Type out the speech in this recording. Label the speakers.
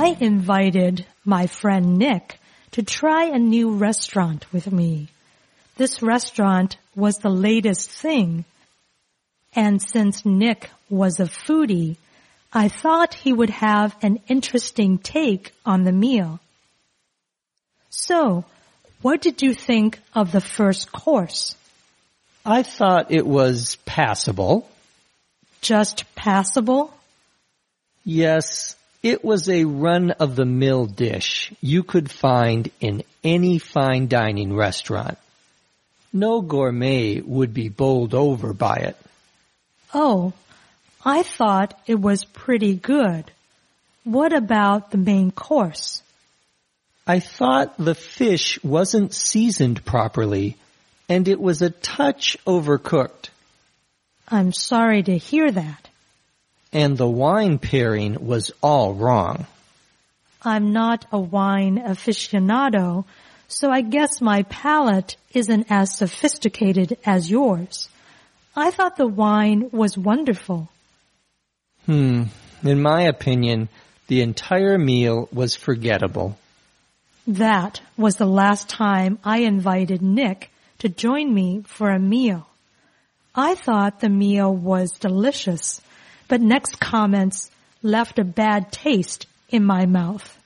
Speaker 1: I invited my friend Nick to try a new restaurant with me. This restaurant was the latest thing, and since Nick was a foodie, I thought he would have an interesting take on the meal. So, what did you think of the first course?
Speaker 2: I thought it was passable.
Speaker 1: Just passable?
Speaker 2: Yes, it was a run-of-the-mill dish you could find in any fine dining restaurant. No gourmet would be bowled over by it.
Speaker 1: Oh, I thought it was pretty good. What about the main course?
Speaker 2: I thought the fish wasn't seasoned properly, and it was a touch overcooked.
Speaker 1: I'm sorry to hear that.
Speaker 2: And the wine pairing was all wrong.
Speaker 1: I'm not a wine aficionado, so I guess my palate isn't as sophisticated as yours. I thought the wine was wonderful.
Speaker 2: In my opinion, the entire meal was forgettable.
Speaker 1: That was the last time I invited Nick to join me for a meal. I thought the meal was delicious, but Nick's comments left a bad taste in my mouth.